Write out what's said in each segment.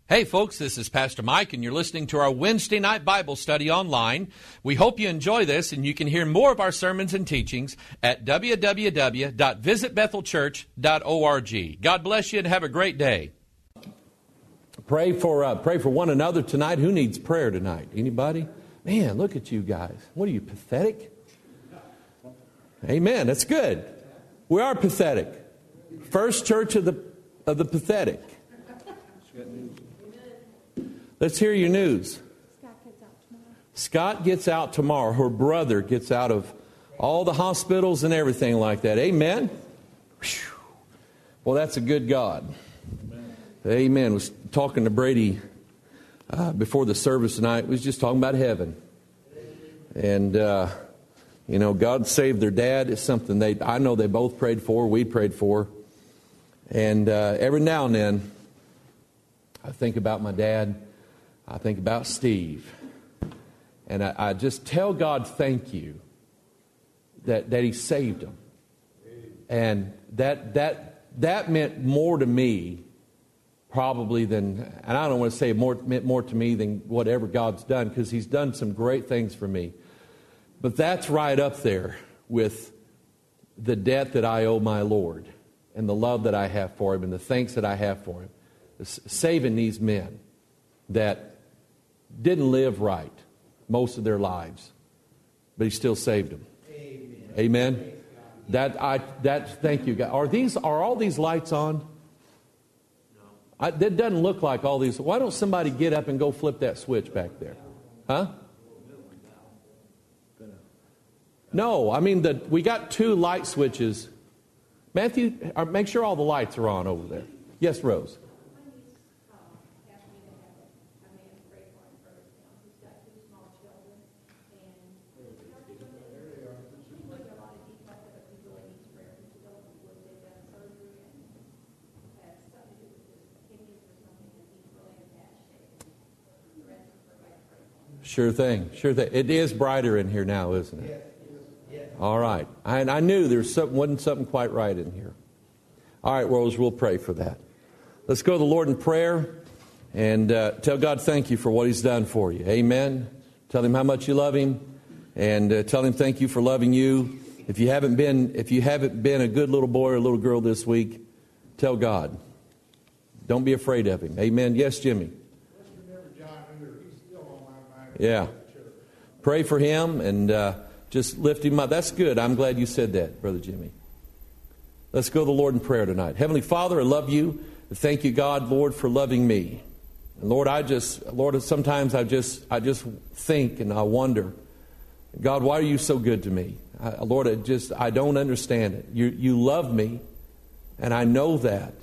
Hey folks, this is Pastor Mike and you're listening to our Wednesday night Bible study online. We hope you enjoy this and you can hear more of our sermons and teachings at www.visitbethelchurch.org. God bless you and have a great day. Pray for one another tonight. Who needs prayer tonight? Anybody? Man, look at you guys. What are you, pathetic? Amen. That's good. We are pathetic. First church of the pathetic. Let's hear your news. Scott gets out tomorrow. Her brother gets out of all the hospitals and everything like that. Amen? Well, that's a good God. Amen. I was talking to Brady before the service tonight. We was just talking about heaven. And, God saved their dad. It's something I know they both prayed for. We prayed for. And every now and then, I think about my dad. I think about Steve. And I just tell God thank you that He saved them. And that meant more to me probably than, and I don't want to say meant more to me than whatever God's done, because He's done some great things for me. But that's right up there with the debt that I owe my Lord and the love that I have for Him and the thanks that I have for Him. Saving these men that didn't live right most of their lives, but He still saved them. Amen. Thank you, God. Are all these lights on? No. That doesn't look like all these. Why don't somebody get up and go flip that switch back there? Huh? No, I mean we got two light switches. Matthew, make sure all the lights are on over there. Yes, Rose. Sure thing. It is brighter in here now, isn't it? All right. I knew wasn't something quite right in here. All right, Rose, we'll pray for that. Let's go to the Lord in prayer and tell God thank you for what He's done for you. Amen. Tell Him how much you love Him, and tell Him thank you for loving you. If you haven't been a good little boy or little girl this week, tell God. Don't be afraid of Him. Amen. Yes, Jimmy. Yeah. Pray for him and just lift him up. That's good. I'm glad you said that, Brother Jimmy. Let's go to the Lord in prayer tonight. Heavenly Father, I love you. Thank you, God, Lord, for loving me. And Lord, sometimes I just think and I wonder, God, why are you so good to me? Lord, I don't understand it. You love me, and I know that.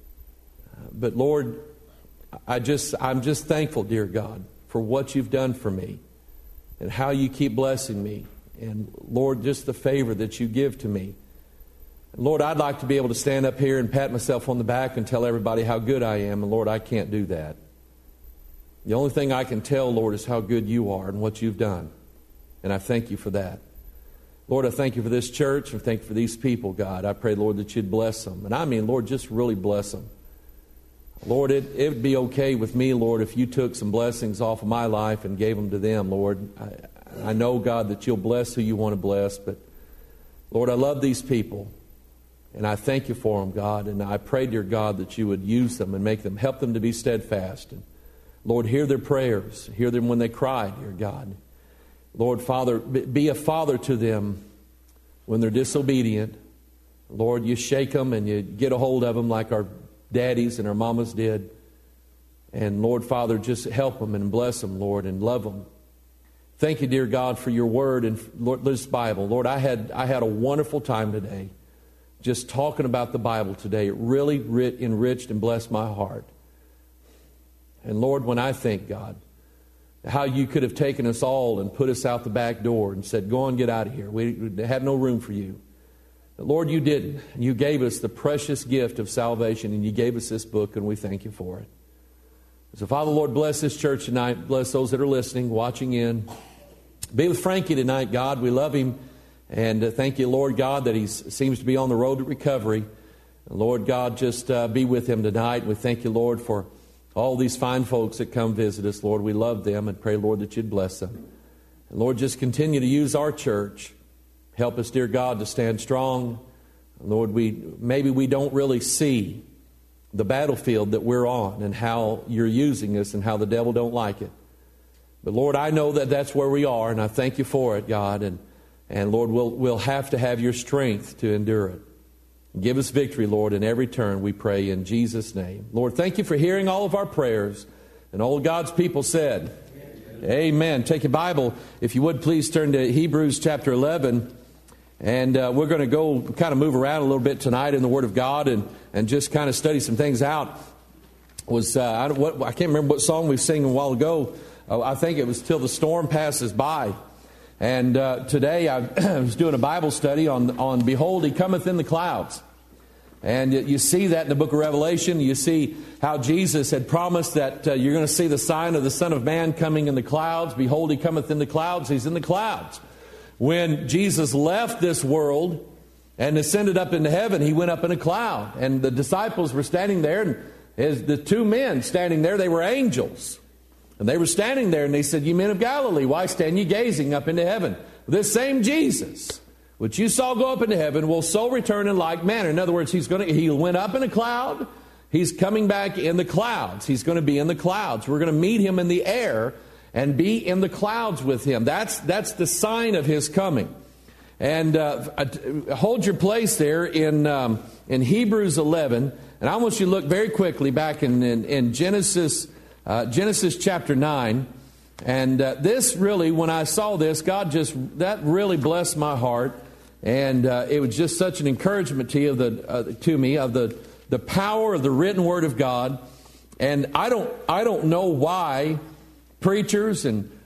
But Lord, I'm just thankful, dear God, for what you've done for me and how you keep blessing me. And Lord, just the favor that you give to me. And Lord, I'd like to be able to stand up here and pat myself on the back and tell everybody how good I am. And Lord, I can't do that. The only thing I can tell, Lord, is how good you are and what you've done. And I thank you for that. Lord, I thank you for this church and thank you for these people, God. I pray, Lord, that you'd bless them. And I mean, Lord, just really bless them. Lord, it would be okay with me, Lord, if you took some blessings off of my life and gave them to them, Lord. I know, God, that you'll bless who you want to bless, but Lord, I love these people, and I thank you for them, God, and I pray, dear God, that you would use them and help them to be steadfast. And Lord, hear their prayers, hear them when they cry, dear God. Lord, Father, be a father to them when they're disobedient. Lord, you shake them and you get a hold of them like our daddies and our mamas did. And Lord, Father, just help them and bless them, Lord, and love them. Thank you, dear God, for your word and Lord, this Bible. Lord, I had a wonderful time today just talking about the Bible today. It really enriched and blessed my heart. And Lord, when I think, God, how you could have taken us all and put us out the back door and said, go on, get out of here. We have no room for you. But Lord, you didn't. You gave us the precious gift of salvation, and you gave us this book, and we thank you for it. So, Father, Lord, bless this church tonight. Bless those that are listening, watching in. Be with Frankie tonight, God. We love him. And thank you, Lord God, that he seems to be on the road to recovery. Lord God, just be with him tonight. We thank you, Lord, for all these fine folks that come visit us, Lord, we love them and pray, Lord, that you'd bless them. And Lord, just continue to use our church. Help us, dear God, to stand strong. Lord, maybe we don't really see the battlefield that we're on and how you're using us and how the devil don't like it. But Lord, I know that that's where we are, and I thank you for it, God. And Lord, we'll have to have your strength to endure it. Give us victory, Lord, in every turn, we pray in Jesus' name. Lord, thank you for hearing all of our prayers. And all God's people said, Amen. Take your Bible, if you would please turn to Hebrews chapter 11. And we're going to go kind of move around a little bit tonight in the Word of God and just kind of study some things out. I can't remember what song we sang a while ago. I think it was Till the Storm Passes By. And today I was doing a Bible study on Behold, He cometh in the clouds. And you see that in the book of Revelation. You see how Jesus had promised that you're going to see the sign of the Son of Man coming in the clouds. Behold, He cometh in the clouds. He's in the clouds. When Jesus left this world and ascended up into heaven, He went up in a cloud. And the disciples were standing there, and as the two men standing there, they were angels. And they were standing there, and they said, "You men of Galilee, why stand ye gazing up into heaven? This same Jesus, which you saw go up into heaven, will so return in like manner." In other words, He went up in a cloud. He's coming back in the clouds. He's going to be in the clouds. We're going to meet Him in the air and be in the clouds with Him. That's the sign of His coming. And hold your place there in Hebrews 11. And I want you to look very quickly back in Genesis chapter 9. And this really, when I saw this, that really blessed my heart. And it was just such an encouragement to me of the power of the written Word of God. And I don't know why preachers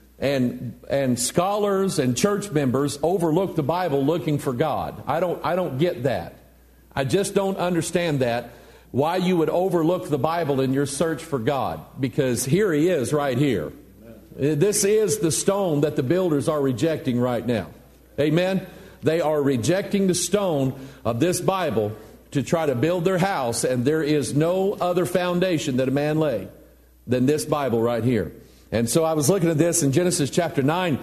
and scholars and church members overlook the Bible looking for God. I don't get that. I just don't understand that. Why you would overlook the Bible in your search for God. Because here He is right here. This is the stone that the builders are rejecting right now. Amen? They are rejecting the stone of this Bible to try to build their house. And there is no other foundation that a man lay than this Bible right here. And so I was looking at this in Genesis chapter 9.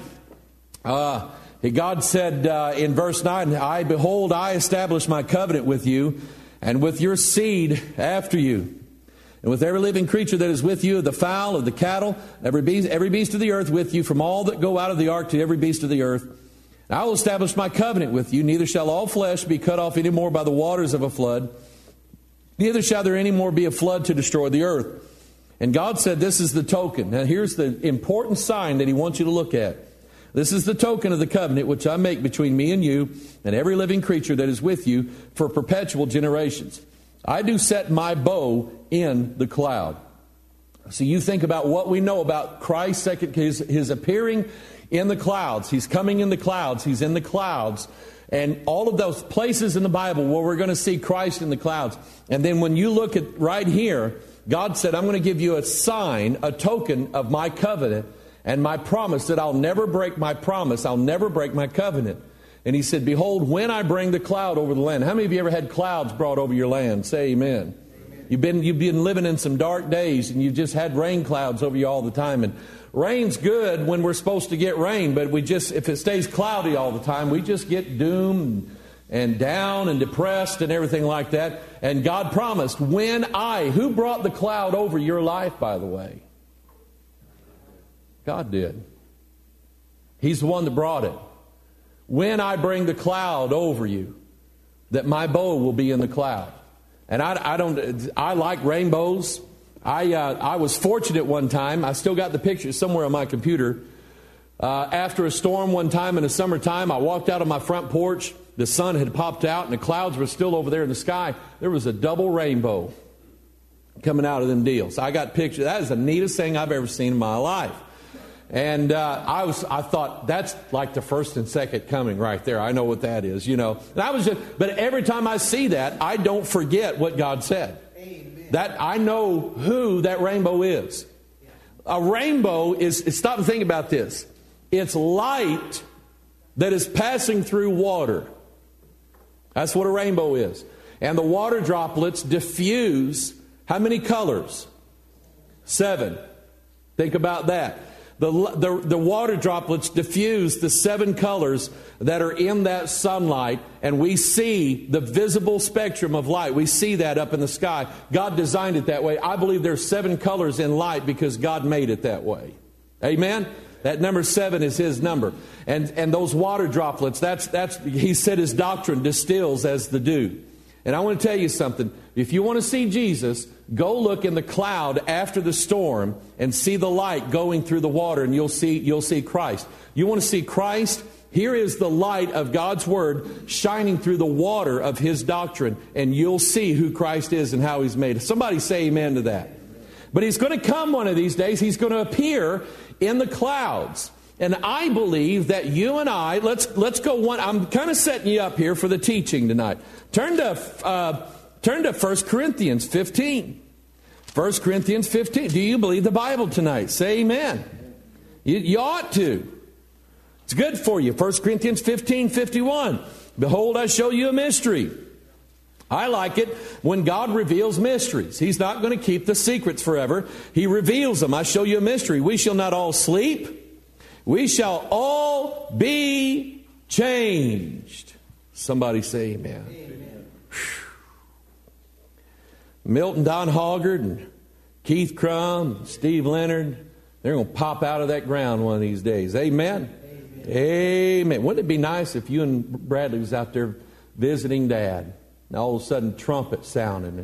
God said in verse 9, Behold, I establish my covenant with you, and with your seed after you, and with every living creature that is with you, the fowl, of the cattle, every beast of the earth with you, from all that go out of the ark to every beast of the earth. And I will establish my covenant with you, neither shall all flesh be cut off any more by the waters of a flood, neither shall there any more be a flood to destroy the earth. And God said, this is the token. Now here's the important sign that He wants you to look at. This is the token of the covenant which I make between me and you and every living creature that is with you for perpetual generations. I do set my bow in the cloud. So you think about what we know about Christ, his appearing in the clouds. He's coming in the clouds. He's in the clouds. And all of those places in the Bible where we're going to see Christ in the clouds. And then when you look at right here, God said, I'm going to give you a sign, a token of my covenant and my promise that I'll never break my promise. I'll never break my covenant. And He said, behold, when I bring the cloud over the land. How many of you ever had clouds brought over your land? Say amen. You've been living in some dark days, and you've just had rain clouds over you all the time. And rain's good when we're supposed to get rain, but if it stays cloudy all the time, we just get doomed and down and depressed and everything like that. And God promised, who brought the cloud over your life, by the way? God did. He's the one that brought it. When I bring the cloud over you, that my bow will be in the cloud. And I like rainbows. I was fortunate one time. I still got the picture somewhere on my computer. After a storm one time in the summertime, I walked out on my front porch. The sun had popped out and the clouds were still over there in the sky. There was a double rainbow coming out of them deals. I got pictures. That is the neatest thing I've ever seen in my life. And I thought, that's like the first and second coming right there. I know what that is, you know. And but every time I see that, I don't forget what God said. Amen. That I know who that rainbow is. A rainbow is, stop and think about this. It's light that is passing through water. That's what a rainbow is. And the water droplets diffuse how many colors? 7. Think about that. The water droplets diffuse the 7 colors that are in that sunlight, and we see the visible spectrum of light. We see that up in the sky. God designed it that way. I believe there's 7 colors in light because God made it that way. Amen? That number 7 is His number. And those water droplets, that's He said His doctrine distills as the dew. And I want to tell you something. If you want to see Jesus, go look in the cloud after the storm and see the light going through the water, and you'll see Christ. You want to see Christ? Here is the light of God's Word shining through the water of His doctrine, and you'll see who Christ is and how He's made it. Somebody say amen to that. But He's going to come one of these days. He's going to appear in the clouds. And I believe that you and I, let's go one. I'm kind of setting you up here for the teaching tonight. Turn to 1 Corinthians 15. 1 Corinthians 15. Do you believe the Bible tonight? Say amen. You ought to. It's good for you. 1 Corinthians 15:51. Behold, I show you a mystery. I like it when God reveals mysteries. He's not going to keep the secrets forever. He reveals them. I show you a mystery. We shall not all sleep. We shall all be changed. Somebody say amen. Amen. Milton Don Hoggard and Keith Crum, Steve Leonard, they're going to pop out of that ground one of these days. Amen? Amen. Amen. Wouldn't it be nice if you and Bradley was out there visiting Dad, and all of a sudden trumpet sounding?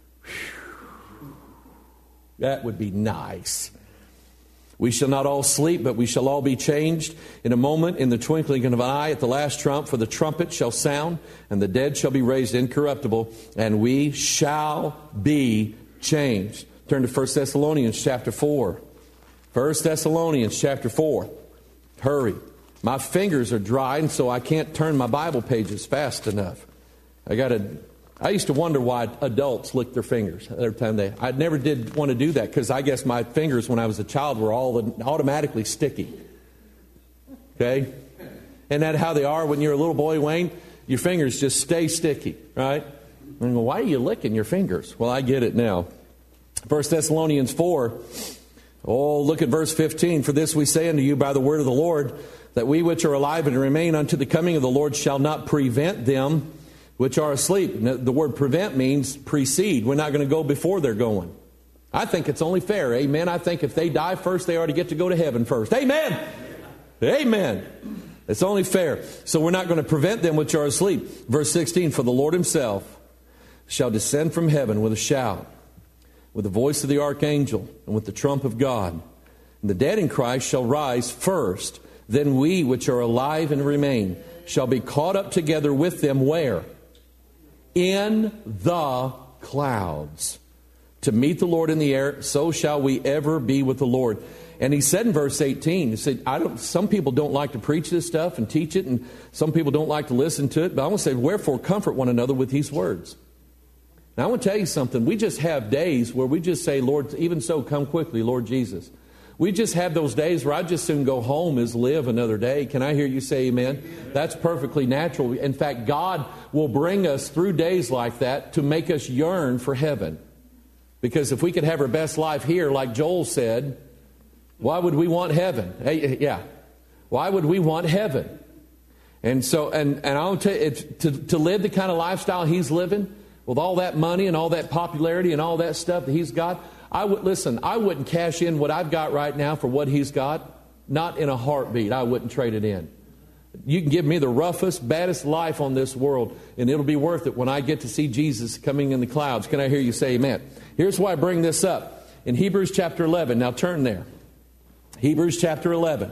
That would be nice. We shall not all sleep, but we shall all be changed in a moment, in the twinkling of an eye, at the last trump. For the trumpet shall sound, and the dead shall be raised incorruptible, and we shall be changed. Turn to 1 Thessalonians chapter 4. 1 Thessalonians chapter 4. Hurry. My fingers are dry, and so I can't turn my Bible pages fast enough. I used to wonder why adults lick their fingers every time I never did want to do that, because I guess my fingers when I was a child were all automatically sticky. Okay? Isn't that how they are when you're a little boy, Wayne? Your fingers just stay sticky, right? And go, why are you licking your fingers? Well, I get it now. 1 Thessalonians 4. Oh, look at verse 15. For this we say unto you by the word of the Lord, that we which are alive and remain unto the coming of the Lord shall not prevent them which are asleep. The word prevent means precede. We're not going to go before they're going. I think it's only fair. Amen. I think if they die first, they ought to get to go to heaven first. Amen. Amen. It's only fair. So we're not going to prevent them which are asleep. Verse 16, for the Lord Himself shall descend from heaven with a shout, with the voice of the archangel, and with the trump of God. And the dead in Christ shall rise first. Then we which are alive and remain shall be caught up together with them where? In the clouds, to meet the Lord in the air. So shall we ever be with the Lord. And He said in verse 18, He said, some people don't like to preach this stuff and teach it, and some people don't like to listen to it. But I want to say, wherefore comfort one another with these words. Now I want to tell you something. We just have days where we just say, Lord, even so, come quickly, Lord Jesus. We just have those days where I'd just soon go home as live another day. Can I hear you say amen? That's perfectly natural. In fact, God will bring us through days like that to make us yearn for heaven. Because if we could have our best life here, like Joel said, why would we want heaven? Hey, yeah. Why would we want heaven? And so, and I'll tell you, to live the kind of lifestyle he's living, with all that money and all that popularity and all that stuff that he's got, I wouldn't cash in what I've got right now for what he's got. Not in a heartbeat. I wouldn't trade it in. You can give me the roughest, baddest life on this world, and it'll be worth it when I get to see Jesus coming in the clouds. Can I hear you say amen? Here's why I bring this up. In Hebrews chapter 11. Now turn there. Hebrews chapter 11.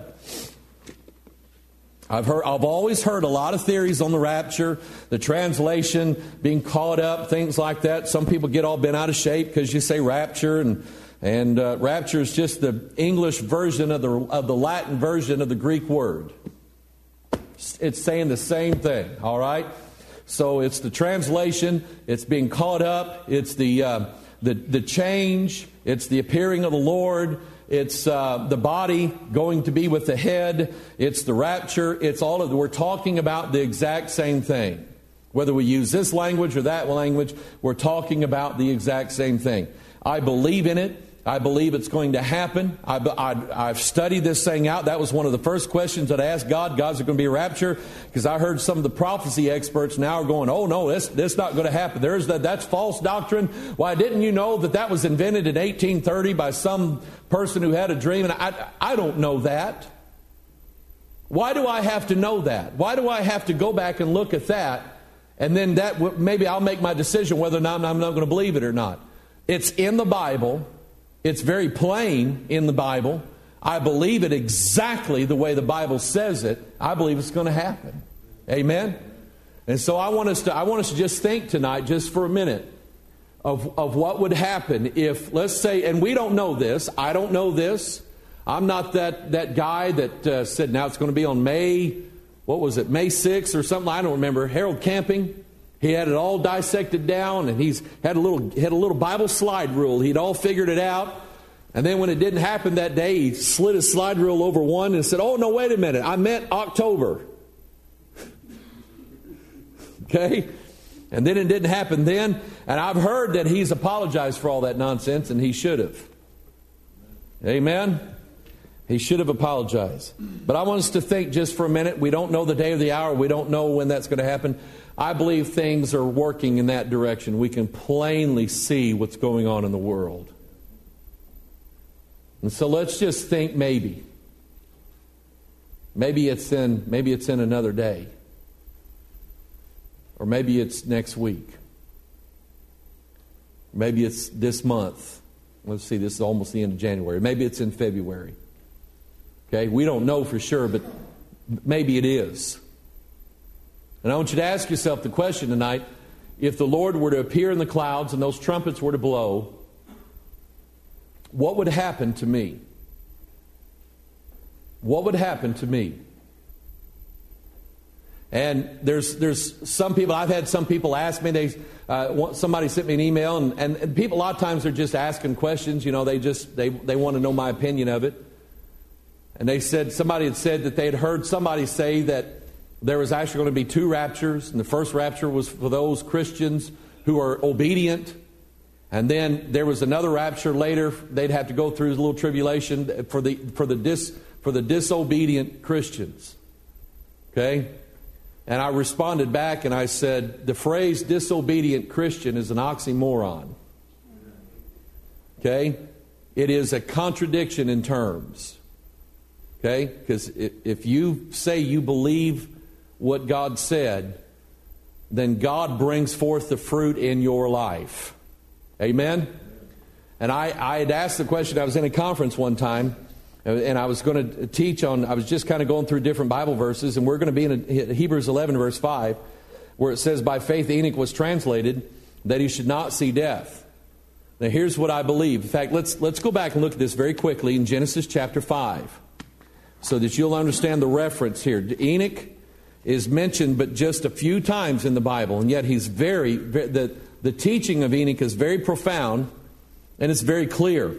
I've always heard a lot of theories on the rapture, the translation, being caught up, things like that. Some people get all bent out of shape because you say rapture, and rapture is just the English version of the Latin version of the Greek word. It's saying the same thing, all right? So it's the translation, it's being caught up, it's the change, it's the appearing of the Lord. It's the body going to be with the head. It's the rapture. It's all of it. We're talking about the exact same thing. Whether we use this language or that language, we're talking about the exact same thing. I believe in it. I believe it's going to happen. I've studied this thing out. That was one of the first questions that I asked God. God's going to be a rapture? Because I heard some of the prophecy experts now are going, oh no, that's not going to happen. That's false doctrine. Why didn't you know that was invented in 1830 by some person who had a dream? And I don't know that. Why do I have to know that? Why do I have to go back and look at that? And then maybe I'll make my decision whether or not I'm not going to believe it or not. It's in the Bible. It's very plain in the Bible. I believe it exactly the way the Bible says it. I believe it's going to happen. Amen? And so I want us to just think tonight, just for a minute, of what would happen if, let's say, and we don't know this. I don't know this. I'm not that guy that said now it's going to be on May 6th or something. I don't remember. Harold Camping. He had it all dissected down, and he's had a little Bible slide rule. He'd all figured it out. And then when it didn't happen that day, he slid his slide rule over one and said, oh, no, wait a minute. I meant October. Okay? And then it didn't happen then. And I've heard that he's apologized for all that nonsense, and he should have. Amen? He should have apologized. But I want us to think just for a minute. We don't know the day or the hour. We don't know when that's going to happen. I believe things are working in that direction. We can plainly see what's going on in the world. And so let's just think maybe. Maybe it's in another day. Or maybe it's next week. Maybe it's this month. Let's see, this is almost the end of January. Maybe it's in February. Okay, we don't know for sure, but maybe it is. And I want you to ask yourself the question tonight, if the Lord were to appear in the clouds and those trumpets were to blow, what would happen to me? What would happen to me? And there's some people, I've had some people ask me, somebody sent me an email, and people a lot of times are just asking questions, they want to know my opinion of it. And somebody had said that they had heard somebody say that there was actually going to be two raptures, and the first rapture was for those Christians who are obedient, and then there was another rapture later. They'd have to go through a little tribulation for the disobedient Christians. Okay? And I responded back and I said, the phrase disobedient Christian is an oxymoron. Okay? It is a contradiction in terms. Okay? Because if you say you believe what God said, then God brings forth the fruit in your life. Amen? And I had asked the question, I was in a conference one time, and I was going to teach on, I was just kind of going through different Bible verses, and we're going to be in Hebrews 11 verse 5, where it says, by faith Enoch was translated, that he should not see death. Now here's what I believe. In fact, let's go back and look at this very quickly in Genesis chapter 5, so that you'll understand the reference here. Enoch is mentioned but just a few times in the Bible, and yet he's the teaching of Enoch is very profound, and it's very clear.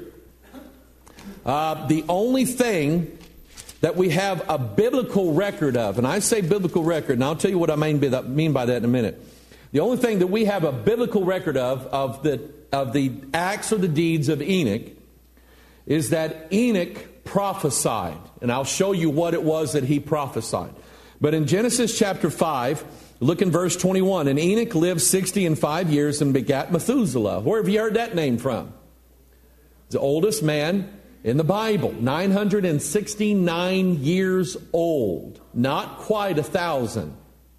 The only thing that we have a biblical record of, and I say biblical record, and I'll tell you what I mean by that in a minute. The only thing that we have a biblical record of the acts or the deeds of Enoch is that Enoch prophesied. And I'll show you what it was that he prophesied. But in Genesis chapter 5, look in verse 21. And Enoch lived 65 years and begat Methuselah. Where have you heard that name from? The oldest man in the Bible. 969 years old. Not quite 1,000.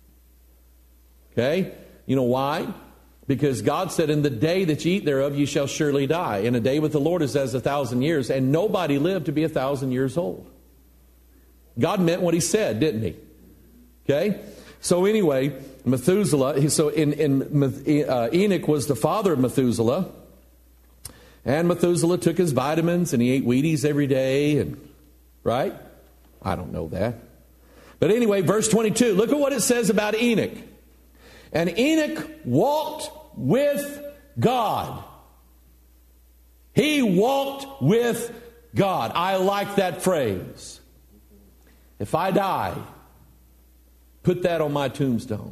Okay? You know why? Because God said, in the day that you eat thereof, you shall surely die. And a day with the Lord is as 1,000 years. And nobody lived to be 1,000 years old. God meant what he said, didn't he? Okay? So anyway, Methuselah, Enoch was the father of Methuselah. And Methuselah took his vitamins and he ate Wheaties every day. Right? I don't know that. But anyway, verse 22, look at what it says about Enoch. And Enoch walked with God. He walked with God. I like that phrase. If I die, put that on my tombstone.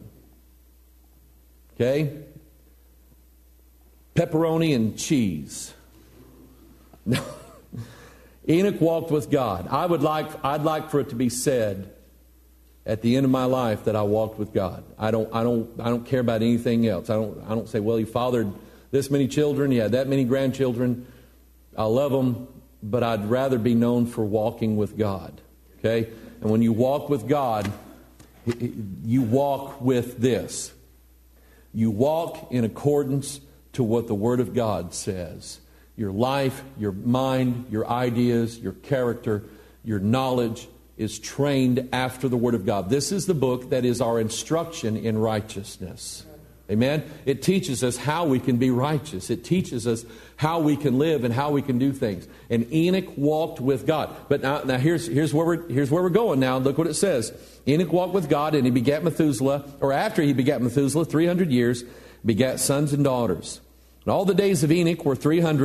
Okay? Pepperoni and cheese. Enoch walked with God. I'd like for it to be said at the end of my life that I walked with God. I don't care about anything else. I don't say, well, he fathered this many children, he had that many grandchildren. I love them, but I'd rather be known for walking with God. Okay? And when you walk with God, you walk with this. You walk in accordance to what the Word of God says. Your life, your mind, your ideas, your character, your knowledge is trained after the Word of God. This is the book that is our instruction in righteousness. Amen? It teaches us how we can be righteous. It teaches us how we can live and how we can do things. And Enoch walked with God. But now here's where we're going now. Look what it says. Enoch walked with God, and he begat Methuselah, or after he begat Methuselah, 300 years, begat sons and daughters. And all the days of Enoch were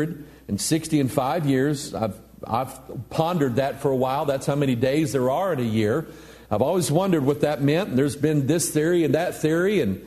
365 years. I've pondered that for a while. That's how many days there are in a year. I've always wondered what that meant. There's been this theory and that theory, and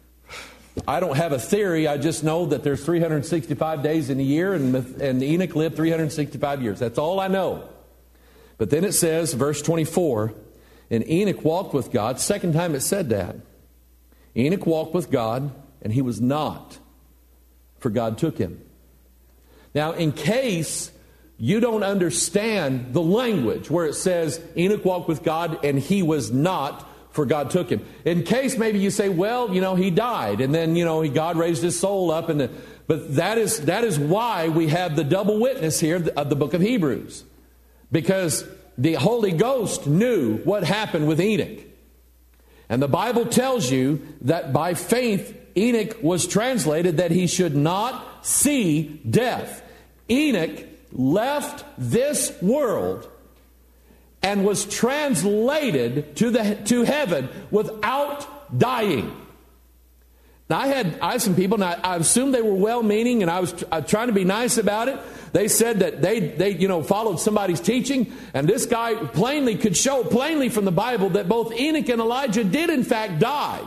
I don't have a theory. I just know that there's 365 days in a year, and Enoch lived 365 years. That's all I know. But then it says, verse 24, and Enoch walked with God. Second time it said that. Enoch walked with God, and he was not, for God took him. Now, in case you don't understand the language where it says Enoch walked with God, and he was not, for God took him. In case maybe you say, well, he died, and then, God raised his soul up. But that is why we have the double witness here of the book of Hebrews. Because the Holy Ghost knew what happened with Enoch. And the Bible tells you that by faith, Enoch was translated that he should not see death. Enoch left this world and was translated to heaven without dying. Now, I had some people, and I assumed they were well-meaning, and I was trying to be nice about it. They said that they followed somebody's teaching, and this guy could show plainly from the Bible that both Enoch and Elijah did in fact die.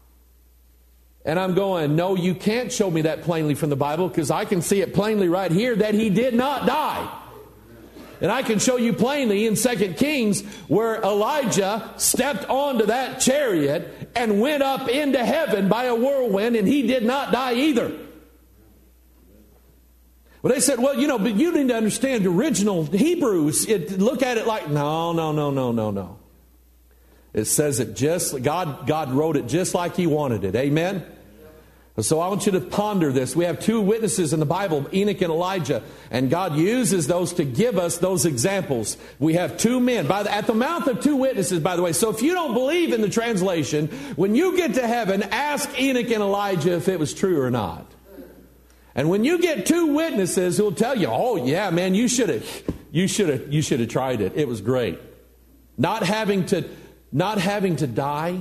And I'm going, no, you can't show me that plainly from the Bible, because I can see it plainly right here that he did not die. And I can show you plainly in 2 Kings where Elijah stepped onto that chariot and went up into heaven by a whirlwind, and he did not die either. Well, they said, well, but you need to understand the original Hebrews. Look at it like, no. It says it just, God wrote it just like he wanted it. Amen? So I want you to ponder this. We have two witnesses in the Bible, Enoch and Elijah, and God uses those to give us those examples. We have two men at the mouth of two witnesses, by the way. So if you don't believe in the translation, when you get to heaven, ask Enoch and Elijah if it was true or not. And when you get two witnesses who'll tell you, oh yeah, man, you should have tried it. It was great. Not having to die.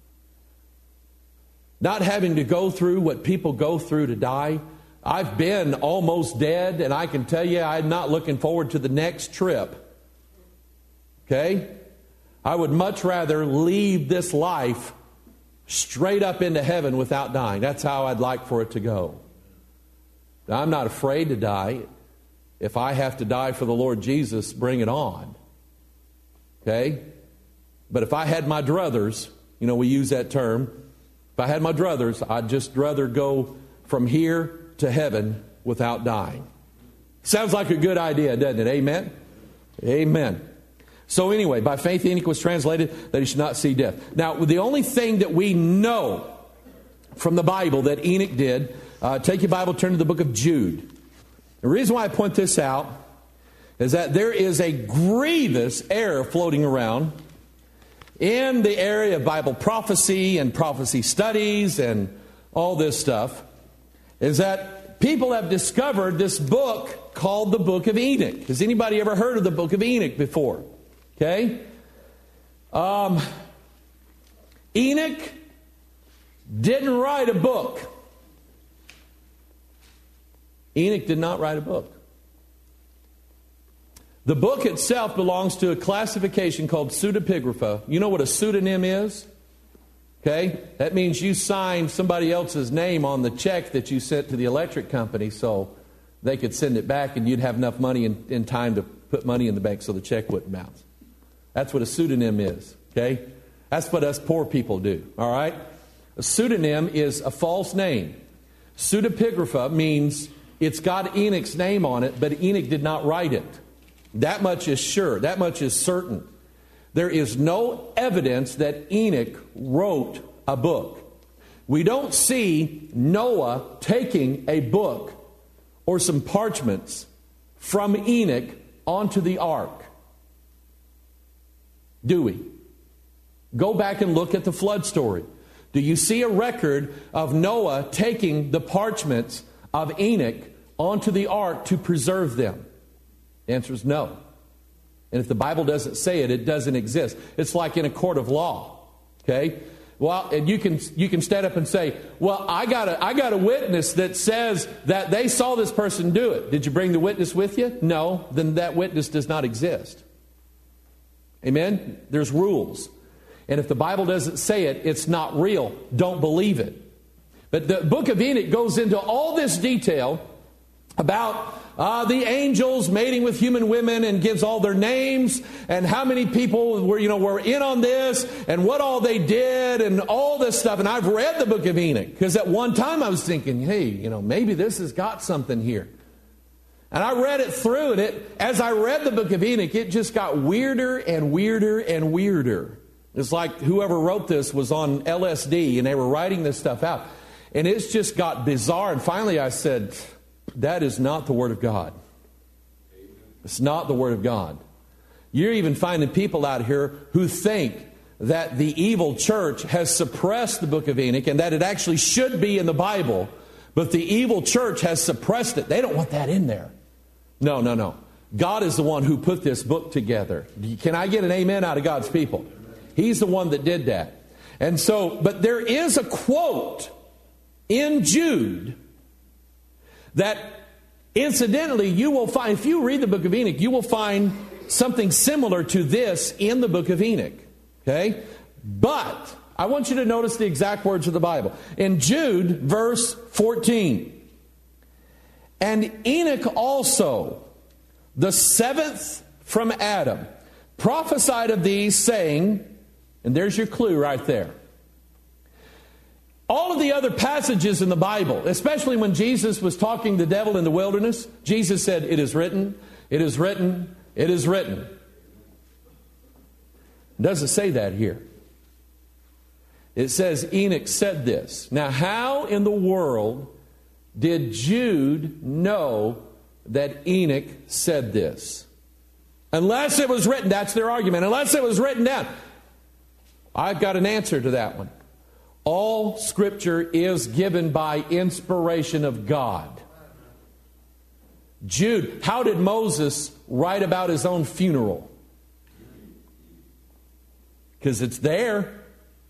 Not having to go through what people go through to die. I've been almost dead, and I can tell you I'm not looking forward to the next trip. Okay? I would much rather leave this life straight up into heaven without dying. That's how I'd like for it to go. Now, I'm not afraid to die. If I have to die for the Lord Jesus, bring it on. Okay? But if I had my druthers, we use that term. If I had my druthers, I'd just rather go from here to heaven without dying. Sounds like a good idea, doesn't it? Amen? Amen. So anyway, by faith Enoch was translated that he should not see death. Now, the only thing that we know from the Bible that Enoch did, take your Bible, turn to the book of Jude. The reason why I point this out is that there is a grievous error floating around in the area of Bible prophecy and prophecy studies and all this stuff, is that people have discovered this book called the Book of Enoch. Has anybody ever heard of the Book of Enoch before? Okay? Enoch didn't write a book. Enoch did not write a book. The book itself belongs to a classification called pseudepigrapha. You know what a pseudonym is? Okay? That means you signed somebody else's name on the check that you sent to the electric company. So they could send it back and you'd have enough money in time to put money in the bank so the check wouldn't bounce. That's what a pseudonym is, okay? That's what us poor people do, all right? A pseudonym is a false name. Pseudepigrapha means it's got Enoch's name on it, but Enoch did not write it. That much is sure. That much is certain. There is no evidence that Enoch wrote a book. We don't see Noah taking a book or some parchments from Enoch onto the ark. Do we? Go back and look at the flood story. Do you see a record of Noah taking the parchments of Enoch onto the ark to preserve them? The answer is no. And if the Bible doesn't say it, it doesn't exist. It's like in a court of law. Okay? Well, and you can stand up and say, well, I got a witness that says that they saw this person do it. Did you bring the witness with you? No. Then that witness does not exist. Amen? There's rules. And if the Bible doesn't say it, it's not real. Don't believe it. But the book of Enoch goes into all this detail about the angels mating with human women, and gives all their names and how many people were in on this and what all they did and all this stuff. And I've read the book of Enoch because at one time I was thinking, hey, maybe this has got something here. And I read it through, and as I read the book of Enoch, it just got weirder and weirder and weirder. It's like whoever wrote this was on LSD and they were writing this stuff out. And it's just got bizarre. And finally I said, that is not the Word of God. It's not the Word of God. You're even finding people out here who think that the evil church has suppressed the book of Enoch and that it actually should be in the Bible, but the evil church has suppressed it. They don't want that in there. No. God is the one who put this book together. Can I get an amen out of God's people? He's the one that did that. And so, but there is a quote in Jude that incidentally you will find, if you read the book of Enoch, you will find something similar to this in the book of Enoch. Okay? But I want you to notice the exact words of the Bible. In Jude, verse 14. And Enoch also, the seventh from Adam, prophesied of these, saying, and there's your clue right there. All of the other passages in the Bible, especially when Jesus was talking to the devil in the wilderness, Jesus said, it is written, it is written, it is written. It doesn't say that here. It says Enoch said this. Now, how in the world did Jude know that Enoch said this? Unless it was written, that's their argument, unless it was written down. I've got an answer to that one. All Scripture is given by inspiration of God. Jude, how did Moses write about his own funeral? Because it's there.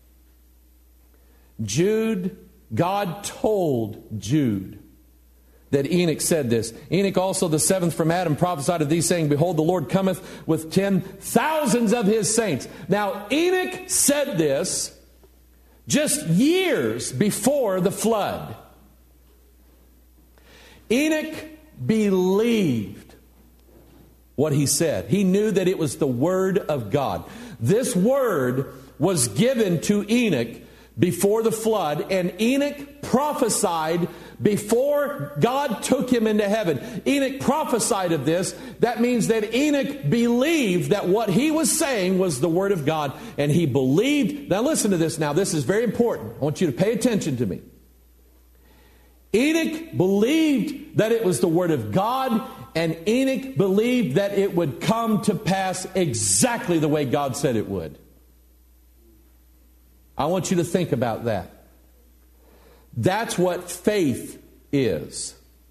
Jude, God told Jude that Enoch said this. Enoch also, the seventh from Adam, prophesied of these, saying, behold, the Lord cometh with 10,000s of his saints. Now, Enoch said this just years before the flood. Enoch believed what he said. He knew that it was the Word of God. This Word was given to Enoch before the flood, and Enoch prophesied before God took him into heaven. Enoch prophesied of this. That means that Enoch believed that what he was saying was the Word of God, and he believed. Now listen to this now. This is very important. I want you to pay attention to me. Enoch believed that it was the Word of God, and Enoch believed that it would come to pass exactly the way God said it would. I want you to think about that. That's what faith is.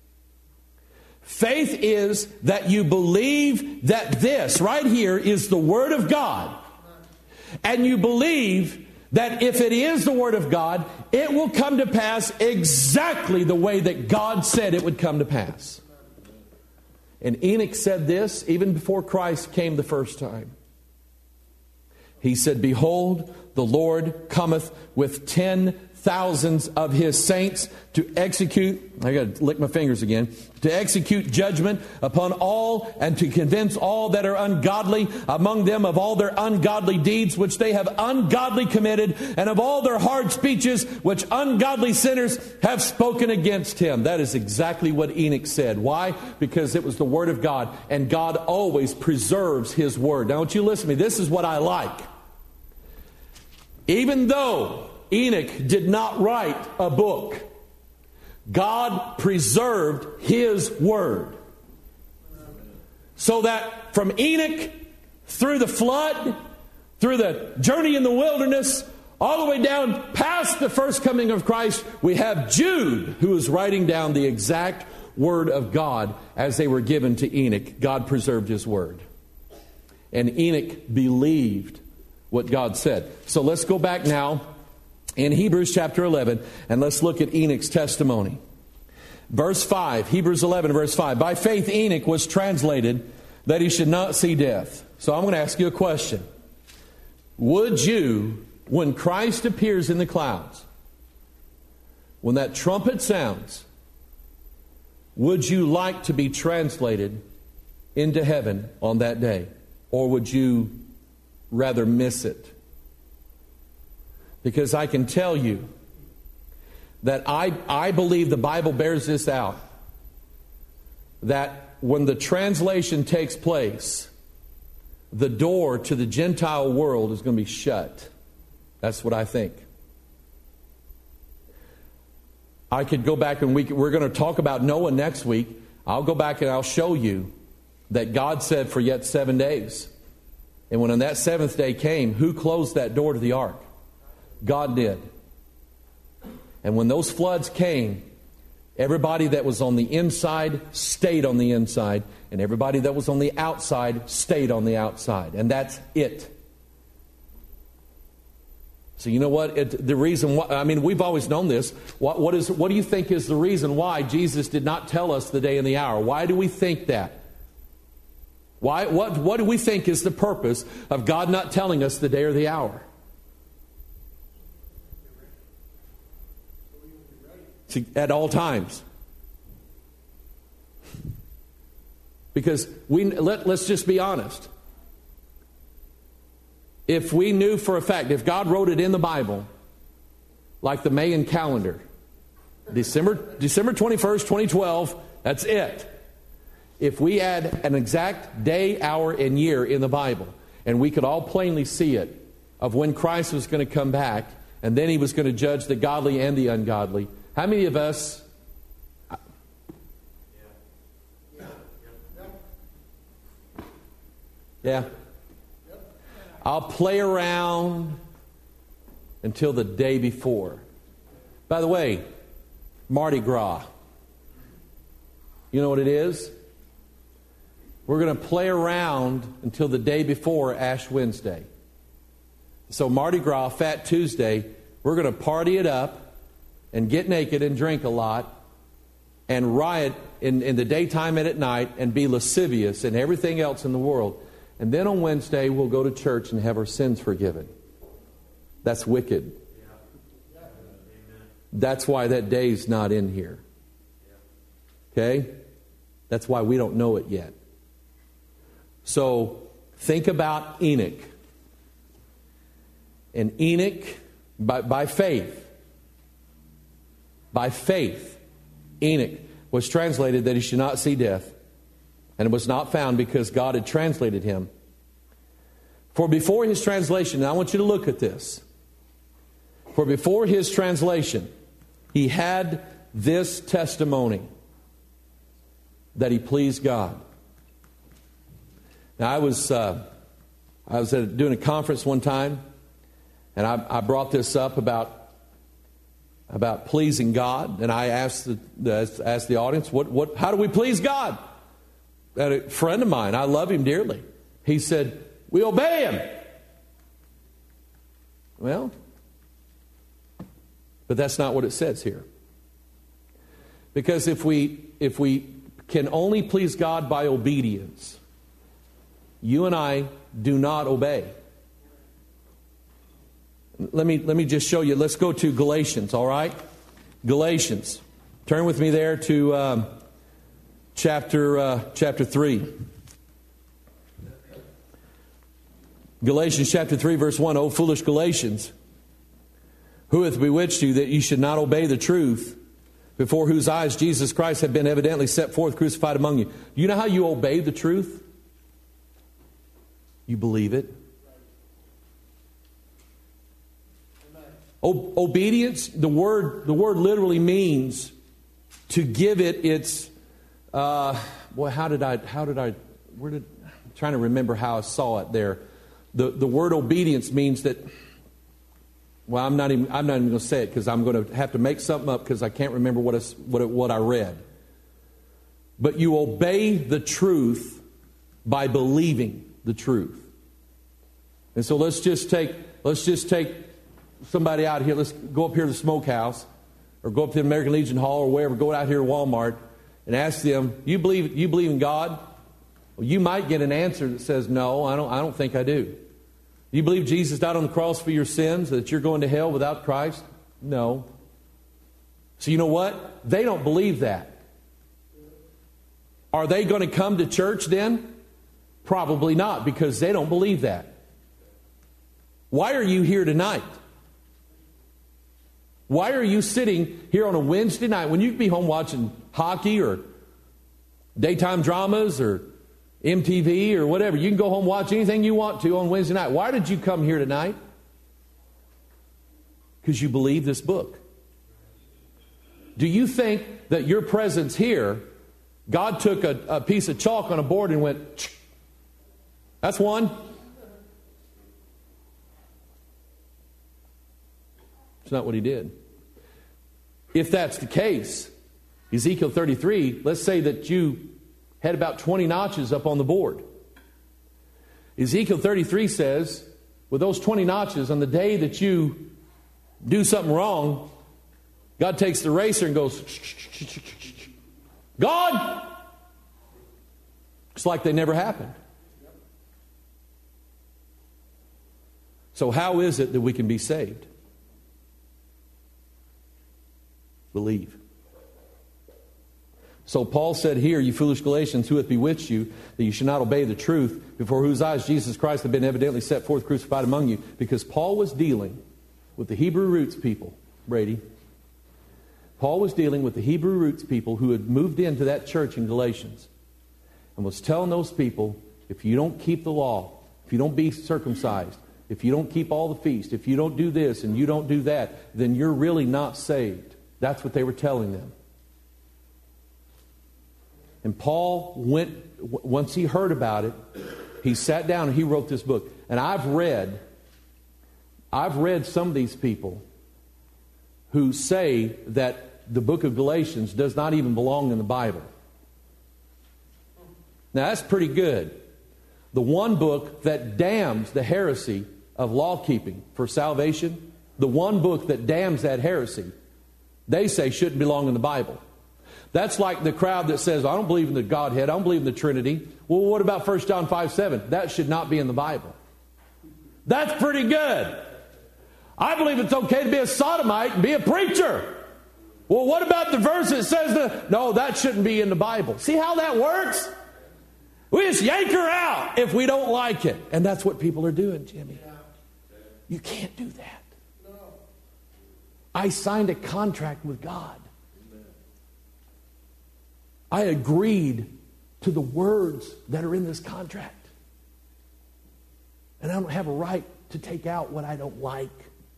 Faith is that you believe that this right here is the Word of God. And you believe that if it is the Word of God, it will come to pass exactly the way that God said it would come to pass. And Enoch said this even before Christ came the first time. He said, behold, the Lord cometh with 10,000 thousands of His saints to execute, I got to lick my fingers again, to execute judgment upon all and to convince all that are ungodly among them of all their ungodly deeds which they have ungodly committed, and of all their hard speeches which ungodly sinners have spoken against Him. That is exactly what Enoch said. Why? Because it was the Word of God, and God always preserves His Word. Now, I want you to listen to me. This is what I like. Even though Enoch did not write a book, God preserved His Word. So that from Enoch, through the flood, through the journey in the wilderness, all the way down past the first coming of Christ, we have Jude, who is writing down the exact Word of God as they were given to Enoch. God preserved His Word. And Enoch believed what God said. So let's go back now in Hebrews chapter 11, and let's look at Enoch's testimony. Verse 5, Hebrews 11, verse 5. By faith Enoch was translated that he should not see death. So I'm going to ask you a question. Would you, when Christ appears in the clouds, when that trumpet sounds, would you like to be translated into heaven on that day? Or would you rather miss it? Because I can tell you that I believe the Bible bears this out, that when the translation takes place, the door to the Gentile world is going to be shut. That's what I think. I could go back and we're going to talk about Noah next week. I'll go back and I'll show you that God said for yet 7 days. And when on that seventh day came, who closed that door to the ark? God did. And when those floods came, everybody that was on the inside stayed on the inside, and everybody that was on the outside stayed on the outside. And that's it. So you know what? The reason why, I mean, we've always known this. What do you think is the reason why Jesus did not tell us the day and the hour? Why do we think that? What do we think is the purpose of God not telling us the day or the hour? At all times. Because let's just be honest. If we knew for a fact, if God wrote it in the Bible, like the Mayan calendar, December 21st, 2012, that's it. If we had an exact day, hour, and year in the Bible, and we could all plainly see it, of when Christ was going to come back, and then He was going to judge the godly and the ungodly, how many of us... Yeah. I'll play around until the day before. By the way, Mardi Gras. You know what it is? We're going to play around until the day before Ash Wednesday. So Mardi Gras, Fat Tuesday, we're going to party it up and get naked and drink a lot and riot in the daytime and at night and be lascivious and everything else in the world. And then on Wednesday, we'll go to church and have our sins forgiven. That's wicked. That's why that day's not in here. Okay? That's why we don't know it yet. So, think about Enoch. And Enoch, by faith, Enoch was translated that he should not see death. And it was not found because God had translated him. For before his translation, and I want you to look at this. For before his translation, he had this testimony that he pleased God. Now I was doing a conference one time, and I brought this up about pleasing God, and I asked the audience, how do we please God? And a friend of mine, I love him dearly, he said, we obey Him. Well, but that's not what it says here. Because if we can only please God by obedience, you and I do not obey. Let me just show you. Let's go to Galatians, all right? Galatians. Turn with me there to chapter 3. Galatians chapter 3, verse 1. O foolish Galatians, who hath bewitched you that you should not obey the truth, before whose eyes Jesus Christ had been evidently set forth crucified among you? Do you know how you obey the truth? You believe it. Obedience, the word literally means to give it its, I'm trying to remember how I saw it there. The word obedience means that, well, I'm not even going to say it because I'm going to have to make something up because I can't remember what I read. But you obey the truth by believing the truth. And so let's just take somebody out here. Let's go up here to the smokehouse or go up to the American Legion Hall or wherever. Go out here to Walmart and ask them, you believe in God? Well, you might get an answer that says, no, I don't think I do. You believe Jesus died on the cross for your sins, that you're going to hell without Christ? No. So you know what? They don't believe that. Are they going to come to church then? Probably not, because they don't believe that. Why are you here tonight? Why are you sitting here on a Wednesday night when you could be home watching hockey or daytime dramas or MTV or whatever? You can go home and watch anything you want to on Wednesday night. Why did you come here tonight? Because you believe this book. Do you think that your presence here, God took a piece of chalk on a board and went, that's one? It's not what he did. If that's the case, Ezekiel 33, let's say that you had about 20 notches up on the board. Ezekiel 33 says, with those 20 notches, on the day that you do something wrong, God takes the eraser and goes, God! It's like they never happened. So how is it that we can be saved? Believe. So Paul said here, you foolish Galatians, who hath bewitched you, that you should not obey the truth, before whose eyes Jesus Christ had been evidently set forth crucified among you. Because Paul was dealing with the Hebrew roots people, Brady. Paul was dealing with the Hebrew roots people who had moved into that church in Galatians and was telling those people, if you don't keep the law, if you don't be circumcised, if you don't keep all the feasts, if you don't do this and you don't do that, then you're really not saved. That's what they were telling them. And Paul went, once he heard about it, he sat down and he wrote this book. And I've read some of these people who say that the book of Galatians does not even belong in the Bible. Now that's pretty good. The one book that damns the heresy of law keeping for salvation, the one book that damns that heresy, they say shouldn't belong in the Bible. That's like the crowd that says, I don't believe in the Godhead, I don't believe in the Trinity. Well, what about 1 John 5:7? That should not be in the Bible. That's pretty good. I believe it's okay to be a sodomite and be a preacher. Well, what about the verse that says, no, that shouldn't be in the Bible? See how that works? We just yank her out if we don't like it. And that's what people are doing, Jimmy. You can't do that. I signed a contract with God. I agreed to the words that are in this contract. And I don't have a right to take out what I don't like.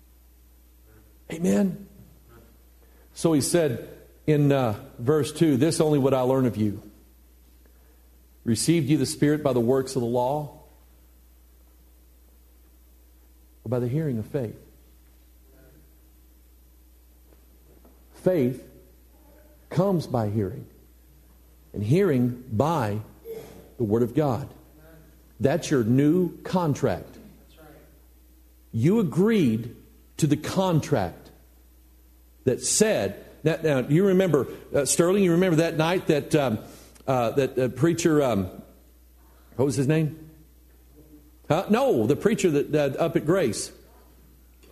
Amen? So he said in verse 2, this only would I learn of you. Received you the Spirit by the works of the law? Or by the hearing of faith? Faith comes by hearing, and hearing by the Word of God. That's your new contract. You agreed to the contract that said, now you remember, Sterling, you remember that night that preacher, what was his name? No, the preacher that up at Grace.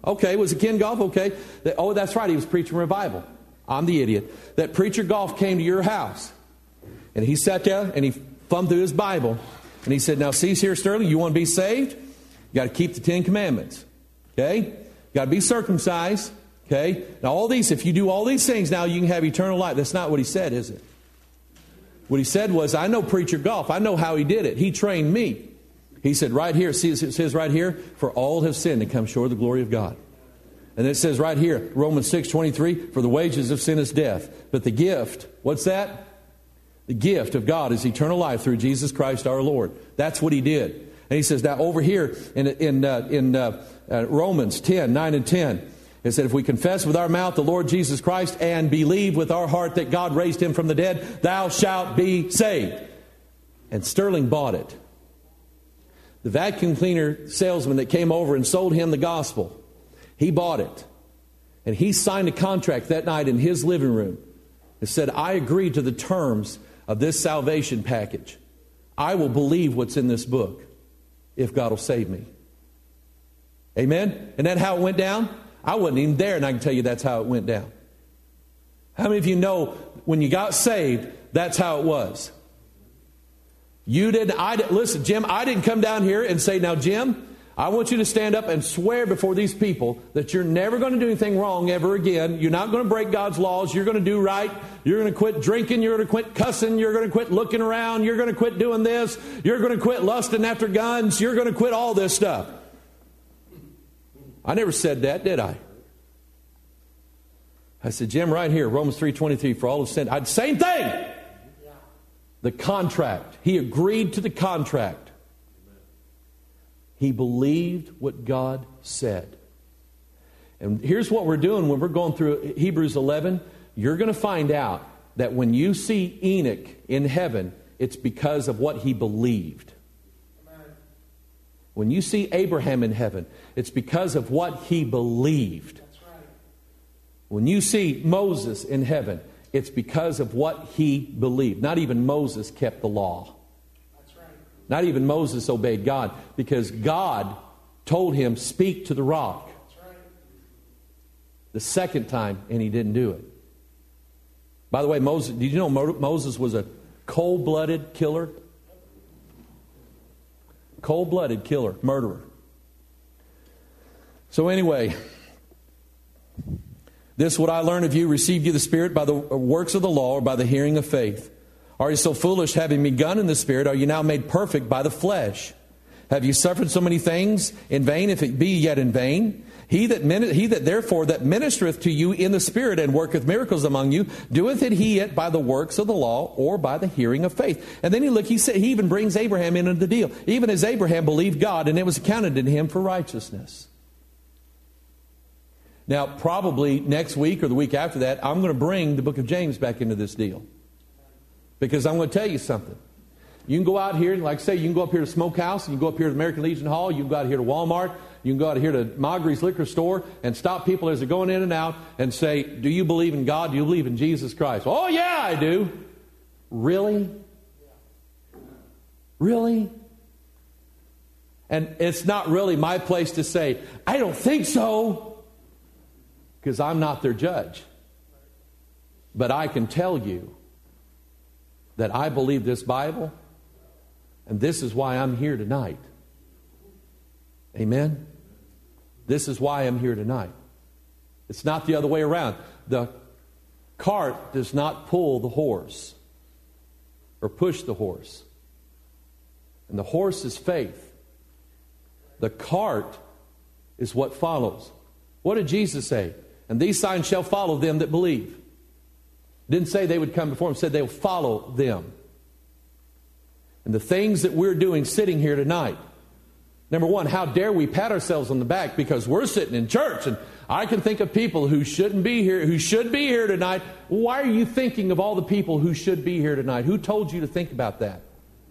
Okay, was it Ken Goff? Okay. Oh, that's right, he was preaching revival. I'm the idiot. That preacher Goff came to your house, and he sat there, and he thumbed through his Bible, and he said, now see here, Sterling, you want to be saved? You got to keep the 10 Commandments. Okay? You got to be circumcised. Okay? Now all these, if you do all these things, now you can have eternal life. That's not what he said, is it? What he said was, I know Preacher Goff. I know how he did it. He trained me. He said right here, see, it says right here, for all have sinned and come short of the glory of God. And it says right here, Romans 6:23, for the wages of sin is death. But the gift, what's that? The gift of God is eternal life through Jesus Christ our Lord. That's what he did. And he says, now over here in Romans 10, 9 and 10, it said, if we confess with our mouth the Lord Jesus Christ and believe with our heart that God raised him from the dead, thou shalt be saved. And Sterling bought it. The vacuum cleaner salesman that came over and sold him the gospel, he bought it. And he signed a contract that night in his living room. It said, I agree to the terms of this salvation package. I will believe what's in this book if God will save me. Amen? And that how it went down? I wasn't even there, and I can tell you that's how it went down. How many of you know when you got saved, that's how it was? You didn't. Listen, Jim, I didn't come down here and say, now, Jim, I want you to stand up and swear before these people that you're never going to do anything wrong ever again. You're not going to break God's laws. You're going to do right. You're going to quit drinking. You're going to quit cussing. You're going to quit looking around. You're going to quit doing this. You're going to quit lusting after guns. You're going to quit all this stuff. I never said that, did I? I said, Jim, right here, Romans 3:23, for all have sinned. Same thing. The contract. He agreed to the contract. He believed what God said. And here's what we're doing when we're going through Hebrews 11. You're going to find out that when you see Enoch in heaven, it's because of what he believed. When you see Abraham in heaven, it's because of what he believed. When you see Moses in heaven, it's because of what he believed. Not even Moses kept the law. Not even Moses obeyed God, because God told him, speak to the rock. The second time, and he didn't do it. By the way, Moses, did you know Moses was a cold-blooded killer? Cold-blooded killer, murderer. So anyway, this what I learned of you, received you the Spirit by the works of the law or by the hearing of faith? Are you so foolish, having begun in the Spirit, are you now made perfect by the flesh? Have you suffered so many things in vain, if it be yet in vain? He that therefore that ministereth to you in the Spirit and worketh miracles among you, doeth it he yet by the works of the law or by the hearing of faith? And then he even brings Abraham into the deal. Even as Abraham believed God, and it was accounted to him for righteousness. Now, probably next week or the week after that, I'm going to bring the book of James back into this deal. Because I'm going to tell you something. You can go out here, like I say, you can go up here to Smokehouse, you can go up here to the American Legion Hall, you can go out here to Walmart, you can go out here to Margary's liquor store and stop people as they're going in and out and say, do you believe in God? Do you believe in Jesus Christ? Oh, yeah, I do. Really? Really? And it's not really my place to say, I don't think so, because I'm not their judge. But I can tell you that I believe this Bible, and this is why I'm here tonight. Amen? This is why I'm here tonight. It's not the other way around. The cart does not pull the horse or push the horse. And the horse is faith. The cart is what follows. What did Jesus say? And these signs shall follow them that believe. Didn't say they would come before him. Said they'll follow them. And the things that we're doing sitting here tonight. Number one, how dare we pat ourselves on the back because we're sitting in church. And I can think of people who shouldn't be here, who should be here tonight. Why are you thinking of all the people who should be here tonight? Who told you to think about that?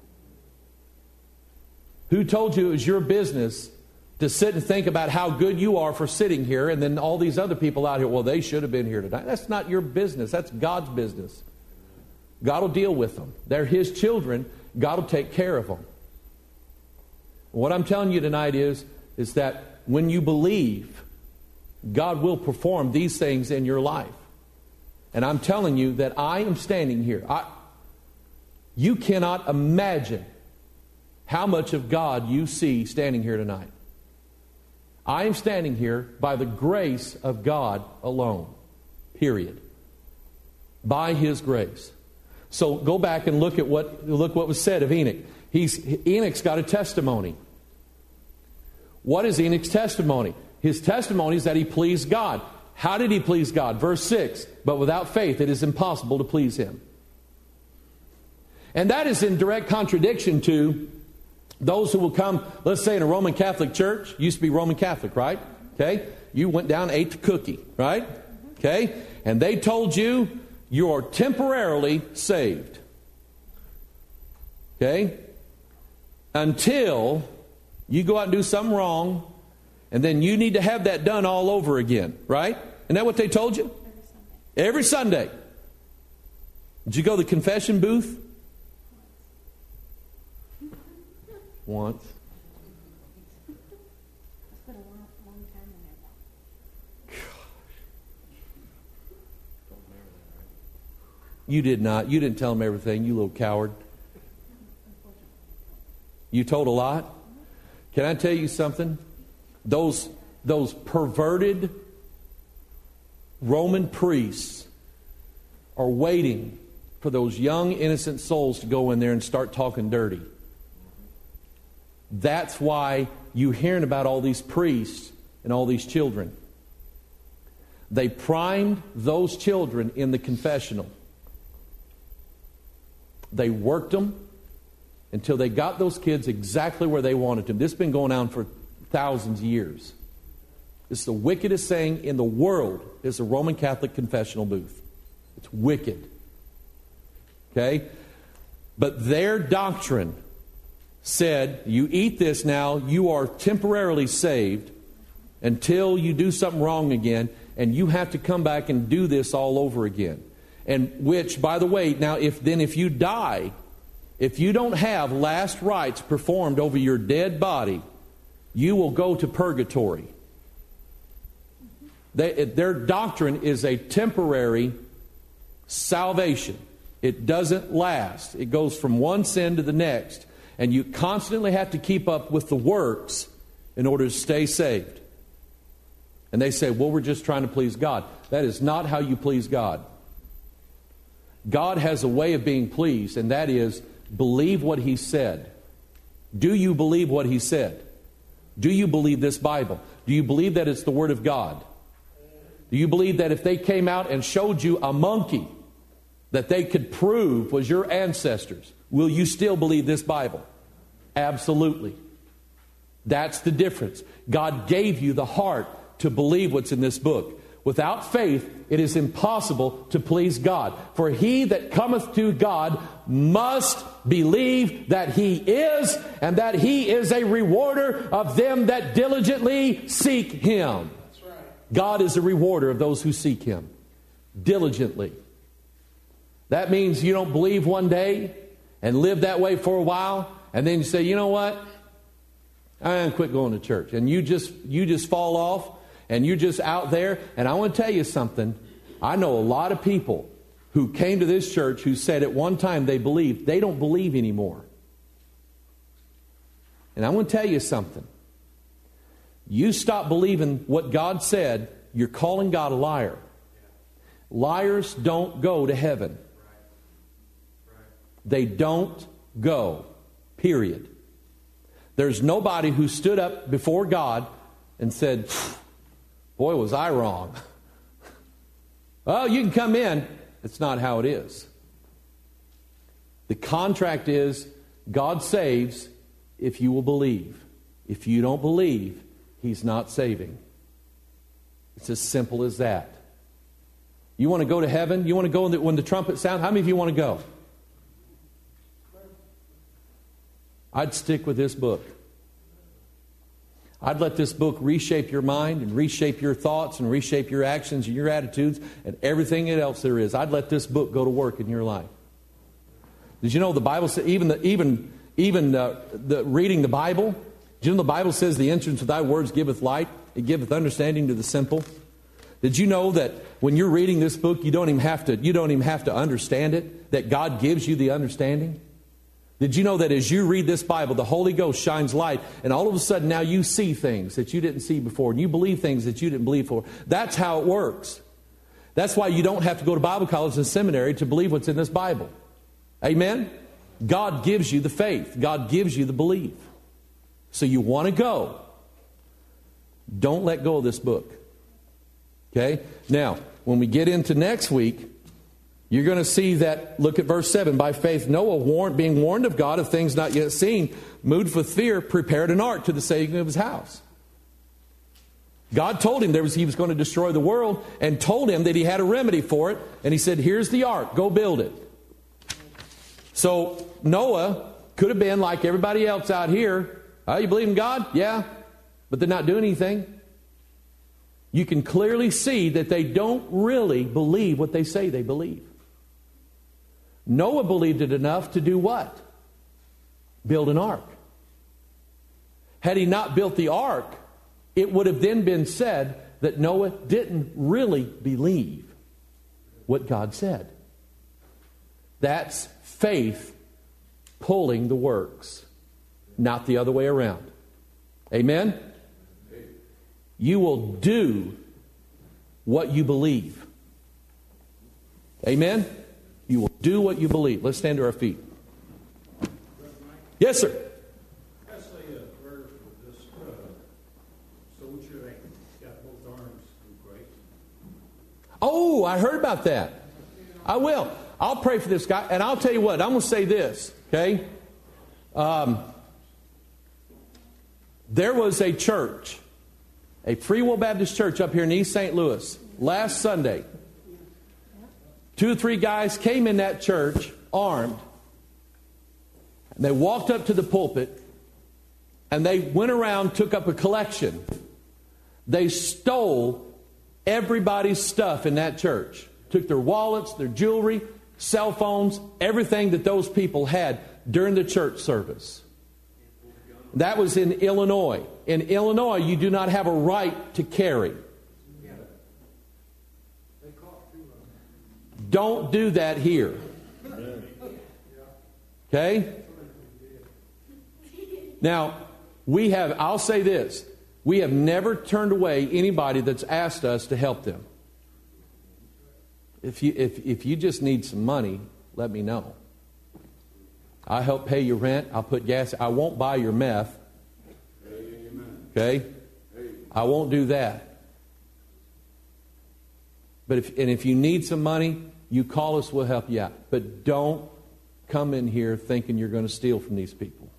Who told you it was your business to sit and think about how good you are for sitting here, and then all these other people out here, well, they should have been here tonight. That's not your business. That's God's business. God will deal with them. They're His children. God will take care of them. What I'm telling you tonight is that when you believe, God will perform these things in your life. And I'm telling you that I am standing here. You cannot imagine how much of God you see standing here tonight. I am standing here by the grace of God alone. Period. By His grace. So go back and look what was said of Enoch. Enoch's got a testimony. What is Enoch's testimony? His testimony is that he pleased God. How did he please God? Verse 6, but without faith it is impossible to please Him. And that is in direct contradiction to those who will come, let's say in a Roman Catholic church. Used to be Roman Catholic, right? Okay? You went down and ate the cookie, right? Okay? And they told you you are temporarily saved. Okay? Until you go out and do something wrong, and then you need to have that done all over again, right? Isn't that what they told you? Every Sunday. Did you go to the confession booth? Once. You did not. You didn't tell them everything, you little coward. You told a lot. Can I tell you something? Those perverted Roman priests are waiting for those young, innocent souls to go in there and start talking dirty. That's why you're hearing about all these priests and all these children. They primed those children in the confessional. They worked them until they got those kids exactly where they wanted them. This has been going on for thousands of years. It's the wickedest thing in the world is the Roman Catholic confessional booth. It's wicked. Okay? But their doctrine said, you eat this now, you are temporarily saved until you do something wrong again, and you have to come back and do this all over again. And which, by the way, now if you die, if you don't have last rites performed over your dead body, you will go to purgatory. Their doctrine is a temporary salvation. It doesn't last. It goes from one sin to the next. And you constantly have to keep up with the works in order to stay saved. And they say, well, we're just trying to please God. That is not how you please God. God has a way of being pleased, and that is believe what He said. Do you believe what He said? Do you believe this Bible? Do you believe that it's the Word of God? Do you believe that if they came out and showed you a monkey that they could prove was your ancestors, will you still believe this Bible? Absolutely. That's the difference. God gave you the heart to believe what's in this book. Without faith, it is impossible to please God. For he that cometh to God must believe that He is, and that He is a rewarder of them that diligently seek Him. That's right. God is a rewarder of those who seek Him diligently. That means you don't believe one day and live that way for a while, and then you say, you know what? I'm going to quit going to church. And you just fall off. And you're just out there. And I want to tell you something. I know a lot of people who came to this church who said at one time they believed. They don't believe anymore. And I want to tell you something. You stop believing what God said, you're calling God a liar. Liars don't go to heaven. They don't go. Period. There's nobody who stood up before God and said, boy, was I wrong. Well, you can come in. It's not how it is. The contract is God saves if you will believe. If you don't believe, He's not saving. It's as simple as that. You want to go to heaven? You want to go when the trumpet sounds? How many of you want to go? I'd stick with this book. I'd let this book reshape your mind and reshape your thoughts and reshape your actions and your attitudes and everything else there is. I'd let this book go to work in your life. Did you know the Bible says even the reading the Bible? Did you know the Bible says the entrance of Thy words giveth light? it giveth understanding to the simple. Did you know that when you're reading this book, you don't even have to understand it, that God gives you the understanding? Did you know that as you read this Bible, the Holy Ghost shines light, and all of a sudden now you see things that you didn't see before, and you believe things that you didn't believe before? That's how it works. That's why you don't have to go to Bible college and seminary to believe what's in this Bible. Amen? God gives you the faith. God gives you the belief. So you want to go. Don't let go of this book. Okay? Now, when we get into next week, you're going to see that, look at verse 7. By faith, Noah, being warned of God of things not yet seen, moved with fear, prepared an ark to the saving of his house. God told him he was going to destroy the world and told him that he had a remedy for it. And he said, here's the ark, go build it. So Noah could have been like everybody else out here. Oh, you believe in God? Yeah. But they're not doing anything. You can clearly see that they don't really believe what they say they believe. Noah believed it enough to do what? Build an ark. Had he not built the ark, it would have then been said that Noah didn't really believe what God said. That's faith pulling the works, not the other way around. Amen? You will do what you believe. Amen? You will do what you believe. Let's stand to our feet. Yes, sir. I say a prayer for this soldier that got both arms in grace. Oh, I heard about that. I will. I'll pray for this guy. And I'll tell you what, I'm going to say this, okay? There was a church, a Free Will Baptist church up here in East St. Louis last Sunday. 2 or 3 guys came in that church armed. And they walked up to the pulpit and they went around, took up a collection. They stole everybody's stuff in that church. Took their wallets, their jewelry, cell phones, everything that those people had during the church service. That was in Illinois. In Illinois, you do not have a right to carry. Don't do that here. Okay? Now, I'll say this. We have never turned away anybody that's asked us to help them. If you just need some money, let me know. I'll help pay your rent. I'll put gas. I won't buy your meth. Okay? I won't do that. But if you need some money, you call us, we'll help you out. But don't come in here thinking you're going to steal from these people.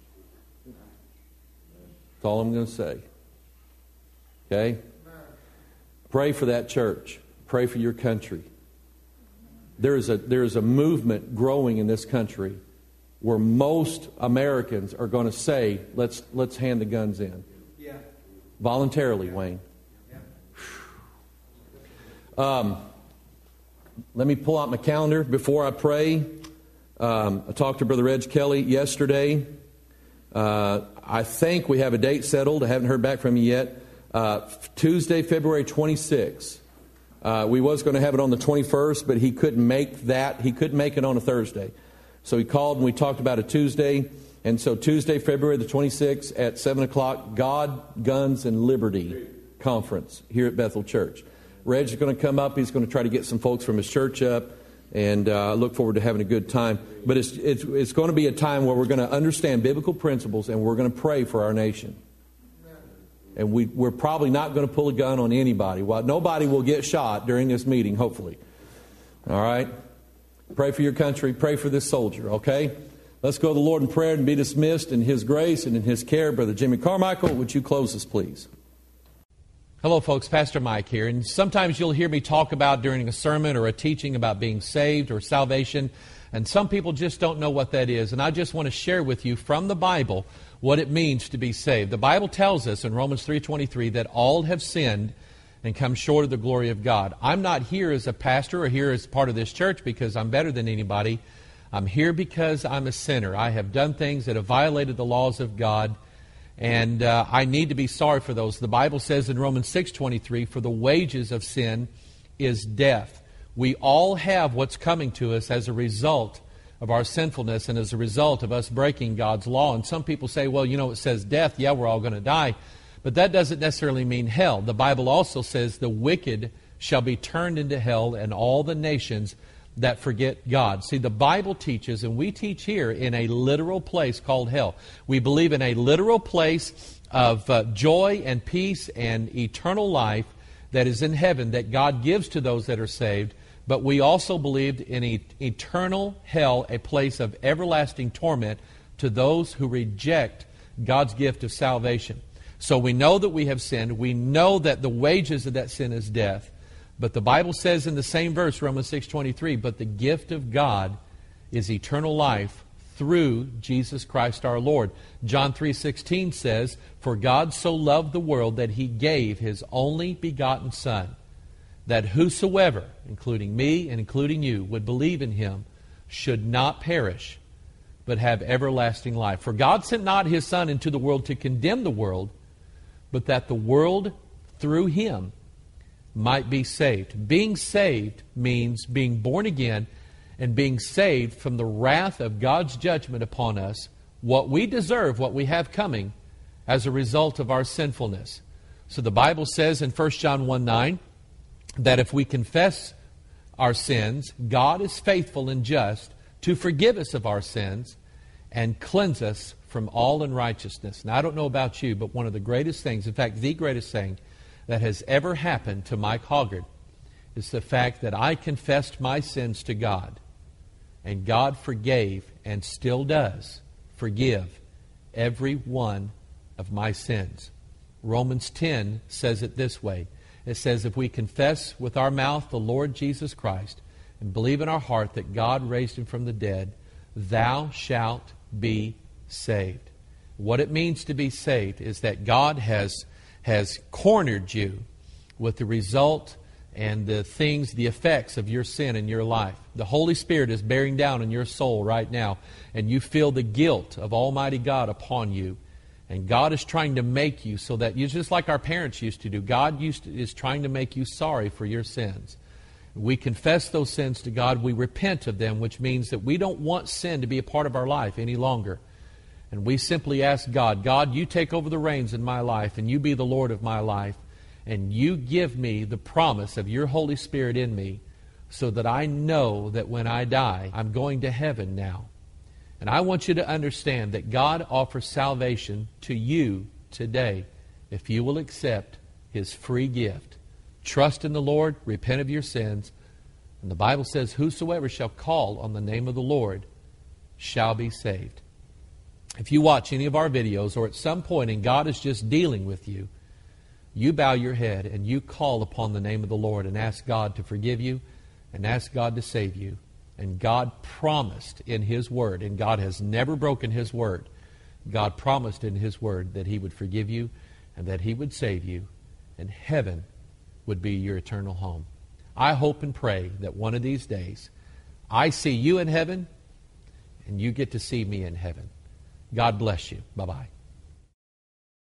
That's all I'm going to say. Okay? Pray for that church. Pray for your country. There is a movement growing in this country where most Americans are going to say, let's hand the guns in. Yeah. Voluntarily, Wayne. Yeah. Let me pull out my calendar before I pray. I talked to Brother Reg Kelly yesterday. I think we have a date settled. I haven't heard back from you yet. Tuesday, February 26th. We was going to have it on the 21st, but he couldn't make that. He couldn't make it on a Thursday. So he called and we talked about a Tuesday. And so Tuesday, February the 26th at 7 o'clock, God, Guns, and Liberty Conference here at Bethel Church. Reg's going to come up. He's going to try to get some folks from his church up. And I look forward to having a good time. But it's going to be a time where we're going to understand biblical principles and we're going to pray for our nation. And we're probably not going to pull a gun on anybody. Well, nobody will get shot during this meeting, hopefully. All right? Pray for your country. Pray for this soldier, okay? Let's go to the Lord in prayer and be dismissed in His grace and in His care. Brother Jimmy Carmichael, would you close us, please? Hello, folks. Pastor Mike here. And sometimes you'll hear me talk about during a sermon or a teaching about being saved or salvation. And some people just don't know what that is. And I just want to share with you from the Bible what it means to be saved. The Bible tells us in Romans 3:23 that all have sinned and come short of the glory of God. I'm not here as a pastor or here as part of this church because I'm better than anybody. I'm here because I'm a sinner. I have done things that have violated the laws of God. And I need to be sorry for those. The Bible says in Romans 6:23, for the wages of sin is death. We all have what's coming to us as a result of our sinfulness and as a result of us breaking God's law. And some people say, well, it says death. Yeah, we're all going to die. But that doesn't necessarily mean hell. The Bible also says the wicked shall be turned into hell, and all the nations that forget God. See, the Bible teaches, and we teach here, in a literal place called hell. We believe in a literal place of joy and peace and eternal life that is in heaven that God gives to those that are saved. But we also believed in eternal hell, a place of everlasting torment to those who reject God's gift of salvation. So we know that we have sinned. We know that the wages of that sin is death. But the Bible says in the same verse, Romans 6:23, but the gift of God is eternal life through Jesus Christ our Lord. John 3:16 says, for God so loved the world that He gave His only begotten Son, that whosoever, including me and including you, would believe in Him should not perish, but have everlasting life. For God sent not His Son into the world to condemn the world, but that the world through Him might be saved. Being saved means being born again and being saved from the wrath of God's judgment upon us, what we deserve, what we have coming, as a result of our sinfulness. So the Bible says in 1 John 1:9, that if we confess our sins, God is faithful and just to forgive us of our sins and cleanse us from all unrighteousness. Now, I don't know about you, but one of the greatest things, in fact, the greatest thing that has ever happened to Mike Hoggard is the fact that I confessed my sins to God, and God forgave and still does forgive every one of my sins. Romans 10 says it this way. It says, if we confess with our mouth the Lord Jesus Christ and believe in our heart that God raised Him from the dead, thou shalt be saved. What it means to be saved is that God has cornered you with the result and the things, the effects of your sin in your life. The Holy Spirit is bearing down in your soul right now, and you feel the guilt of Almighty God upon you. And God is trying to make you so that you, just like our parents used to do, God is trying to make you sorry for your sins. We confess those sins to God. We repent of them, which means that we don't want sin to be a part of our life any longer. And we simply ask God, God, you take over the reins in my life, and you be the Lord of my life, and you give me the promise of your Holy Spirit in me so that I know that when I die, I'm going to heaven now. And I want you to understand that God offers salvation to you today if you will accept His free gift. Trust in the Lord, repent of your sins, and the Bible says, whosoever shall call on the name of the Lord shall be saved. If you watch any of our videos or at some point and God is just dealing with you, you bow your head and you call upon the name of the Lord and ask God to forgive you and ask God to save you. And God promised in His Word, and God has never broken His Word, God promised in His Word that He would forgive you and that He would save you, and heaven would be your eternal home. I hope and pray that one of these days I see you in heaven and you get to see me in heaven. God bless you. Bye-bye.